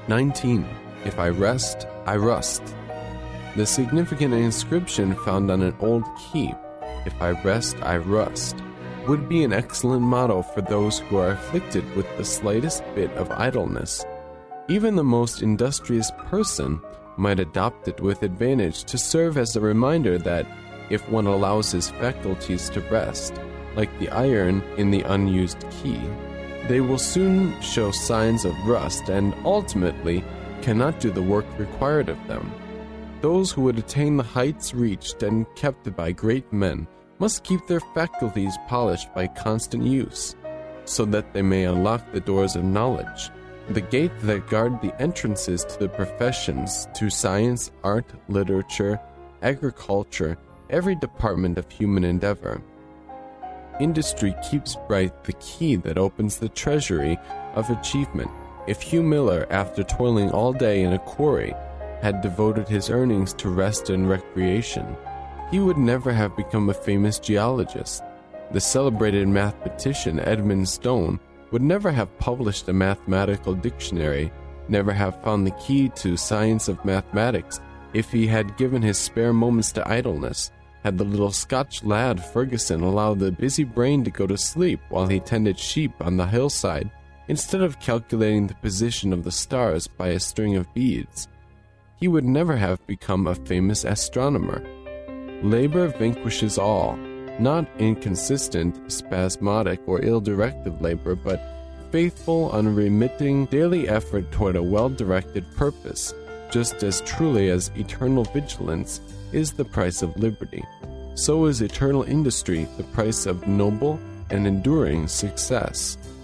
19. If I rest, I rust. The significant inscription found on an old key, "If I rest, I rust," would be an excellent motto for those who are afflicted with the slightest bit of idleness. Even the most industrious person might adopt it with advantage to serve as a reminder that if one allows his faculties to rest, like the iron in the unused key, they will soon show signs of rust and ultimately cannot do the work required of them. Those who would attain the heights reached and kept by great men must keep their faculties polished by constant use, so that they may unlock the doors of knowledge, the gate that guard the entrances to the professions, to science, art, literature, agriculture, every department of human endeavor. Industry keeps bright the key that opens the treasury of achievement. If Hugh Miller, after toiling all day in a quarry, had devoted his earnings to rest and recreation, he would never have become a famous geologist. The celebrated mathematician Edmund Stone would never have published a mathematical dictionary, never have found the key to science of mathematics if he had given his spare moments to idleness. Had the little Scotch lad Ferguson allowed the busy brain to go to sleep while he tended sheep on the hillside, instead of calculating the position of the stars by a string of beads, he would never have become a famous astronomer. Labor vanquishes all, not inconsistent, spasmodic, or ill-directed labor, but faithful, unremitting daily effort toward a well-directed purpose, just as truly as eternal vigilance is the price of liberty. So is eternal industry the price of noble and enduring success.